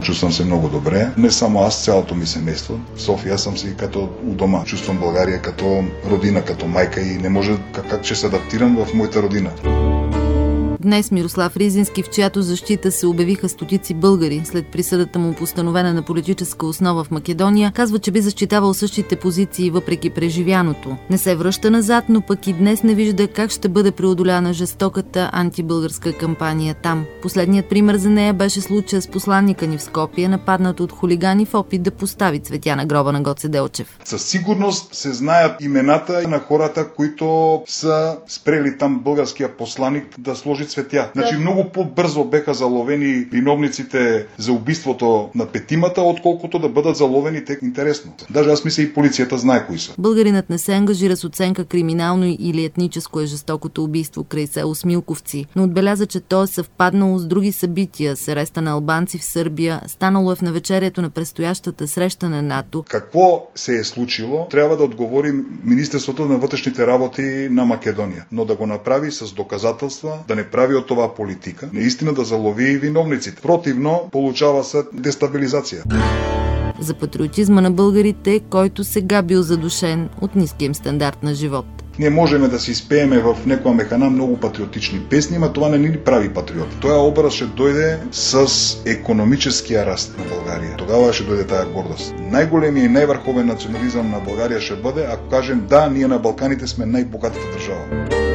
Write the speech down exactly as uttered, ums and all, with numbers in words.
Чувствам се много добре. Не само аз, цялото ми семейство. В София съм си като у дома. Чувствам България като родина, като майка и не може как, как ще се адаптирам в моята родина. Днес Мирослав Ризински, в чиято защита се обявиха стотици българи след присъдата му, постановена на политическа основа в Македония, казва, че би защитавал същите позиции въпреки преживяното. Не се връща назад, но пък и днес не вижда как ще бъде преодоляна жестоката антибългарска кампания там. Последният пример за нея беше случая с посланника ни в Скопие, нападнат от хулигани в опит да постави цветя на гроба на Гоце Делчев. Със сигурност се знаят имената на хората, които са спрели там българския посланик да сложи цветя. Значи много по-бързо беха заловени виновниците за убийството на петимата, отколкото да бъдат заловени те. Интересно. Даже аз мисля и полицията знае кои са. Българинът не се ангажира с оценка криминално или етническо е жестокото убийство край село Смилковци, но отбеляза, че то е съвпаднало с други събития, с ареста на албанци в Сърбия, станало е в навечерието на предстоящата среща на НАТО. Какво се е случило, трябва да отговори Министерството на вътрешните работи на Македония, но да го направи с доказателства, да не прави от това политика, наистина да залови виновниците. Противно получава се дестабилизация. За патриотизма на българите, който сега бил задушен от ниския им стандарт на живот. Ние можем да си изпееме в някоя механа много патриотични песни, но това не ни прави патриоти. Този образ ще дойде с икономическия раст на България. Тогава ще дойде тая гордост. Най-големият и най-върховен национализъм на България ще бъде, ако кажем да, ние на Балканите сме най-богатата държава.